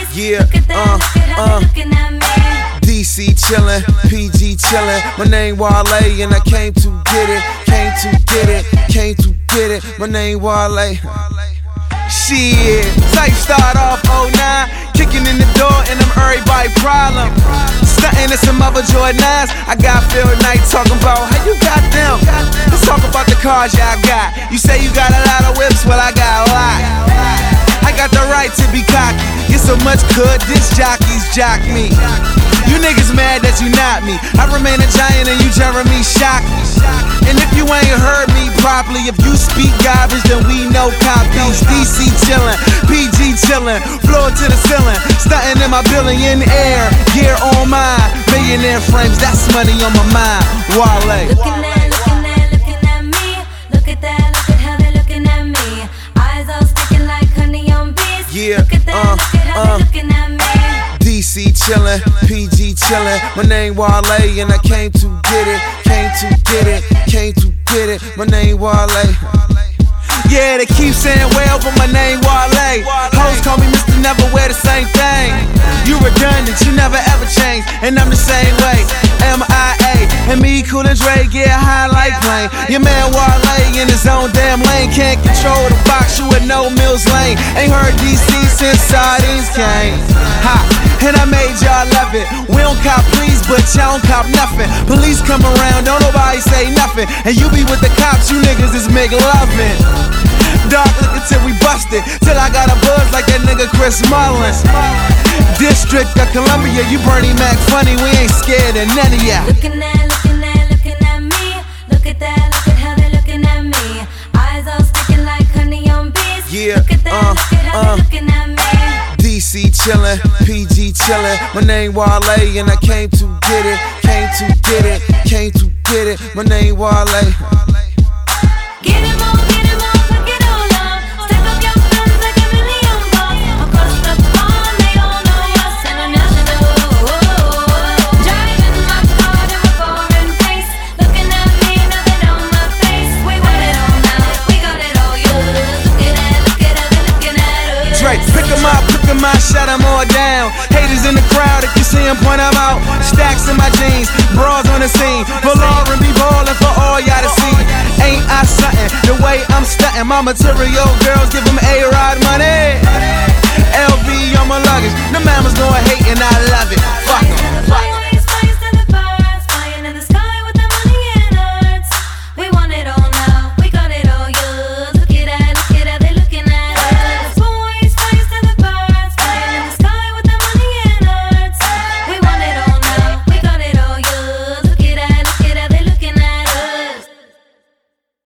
Yeah, looking at me. DC chillin', PG chillin'. My name Wale and I came to get it, came to get it, came to get it. My name Wale. Shit, type start off 09, kicking in the door and I'm everybody problem. Stuntin' in some other Jordans. I got Phil Knight talking about how you got them. Let's talk about the cars y'all got. You say you got a lot of whips, well I got a lot. I got the right to be cocky. Get so much good, disc jockeys jock me. You niggas mad that you not me. I remain a giant and you Jeremy Shockey. And if you ain't heard me properly, if you speak garbage, then we know copies. DC chillin', PG chillin', floor to the ceiling, stuntin' in my billionaire gear on mine. Millionaire frames, that's money on my mind. Wale. Looking at me. Look at that, look at how they're looking at me. Eyes all sticking like honey on bees. Yeah, look at that, look at how they're looking at me. DC chillin', PG chillin'. My name Wale and I came to get it, came to get it, came to get it. My name Wale. Yeah, they keep saying well, but my name Wale. Hoes call me Mr. Never Wear the Same Thing. You redundant, you never ever change, and I'm the same way. MIA, and me, Cool and Dre, get high like plane. Your man Wale in his own damn lane, can't control the box, you at no Mills Lane. Ain't heard DC since sardines came. Ha, and I made y'all love it. We don't cop please, but y'all don't cop nothing. Police come around, don't nobody say nothing, and you be with the cops, you niggas is make loving. Dark liquor till we busted, till I got a buzz like that nigga Chris Mullins. District of Columbia, you Bernie Mac funny, we ain't scared of none of ya. Looking at me. Look at that, look at how they're looking at me. Eyes all sticking like honey on bees. Yeah, look at that, look at how they're looking at me. DC chillin', PG chillin'. My name Wale and I came to get it, came to get it, came to get it. My name Wale. Get him on, fuck it all up. Stack up your guns like a million bucks. Across the pond, they all know us international. Driving my car to a foreign place. Looking at me, nothing on my face. We want it all now, we got it all yours. Look at that, they're looking at us. Drake, pick 'em up, shut 'em all down. Haters in the crowd, if you see 'em, point 'em out. Stacks in my jeans, bras on the scene. For Lauren, be ballin' for all y'all to see. Ain't I something, the way I'm stuntin'. My material girls give 'em A-Rod money.